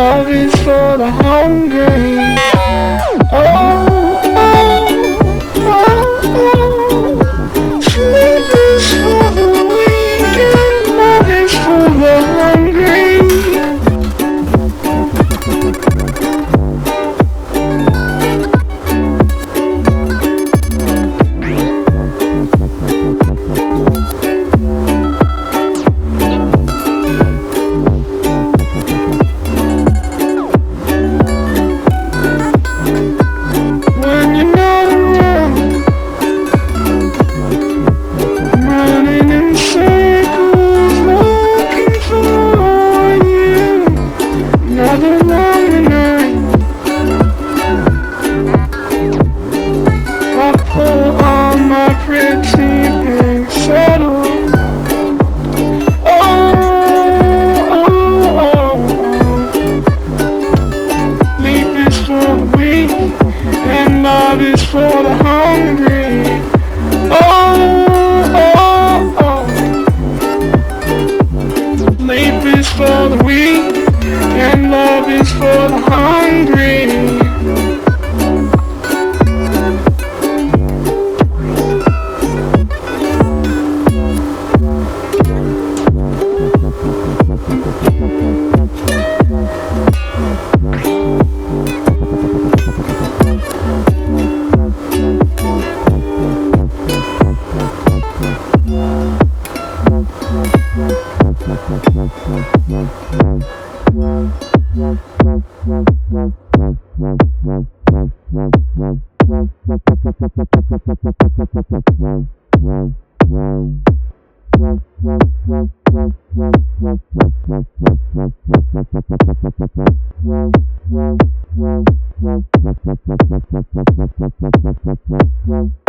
love is for the hungry. Oh, sleep is for the weak and love is for the hungry. Love is for the hungry. Oh, oh, oh. Sleep is for the weak, and love is for the hungry. Wow.